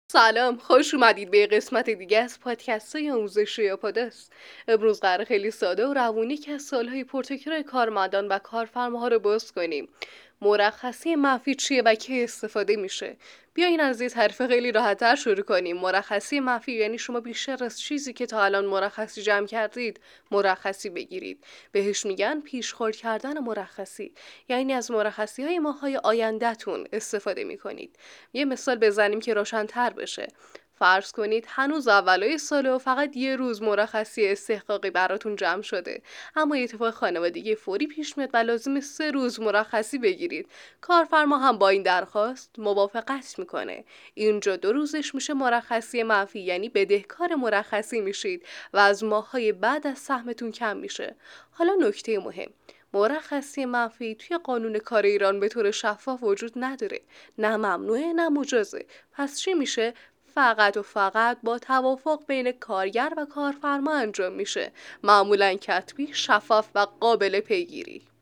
سلام، خوش اومدید به یه قسمت دیگه از پادکست‌های آموزشی یا پاداس. امروز قراره خیلی ساده و روونی که از سالهای پرتکرار کارمندان و کارفرماها رو باز کنیم. مرخصی منفی چیه و کی استفاده میشه؟ بیاین از یه تعریف خیلی راحت‌تر شروع کنیم. مرخصی منفی یعنی شما بیشتر از چیزی که تا الان مرخصی جمع کردید، مرخصی بگیرید. بهش میگن پیشخورد کردن مرخصی. یعنی از مرخصی‌های ماه‌های آینده‌تون استفاده می‌کنید. یه مثال بزنیم که روشن‌تر بشه. فرض کنید هنوز اولای ساله و فقط یه روز مرخصی استحقاقی براتون جمع شده، اما یه اتفاق خانوادگی فوری پیش میاد و لازم 3 روز مرخصی بگیرید. کارفرما هم با این درخواست موافقت میکنه. اینجا 2 روزش میشه مرخصی منفی، یعنی بدهکار مرخصی میشید و از ماه‌های بعد از سهمتون کم میشه. حالا نکته مهم، مرخصی منفی توی قانون کار ایران به طور شفاف وجود نداره. نه ممنوعه نه مجازه. پس چی میشه؟ فقط و فقط با توافق بین کارگر و کارفرما انجام میشه. معمولاً کتبی، شفاف و قابل پیگیری.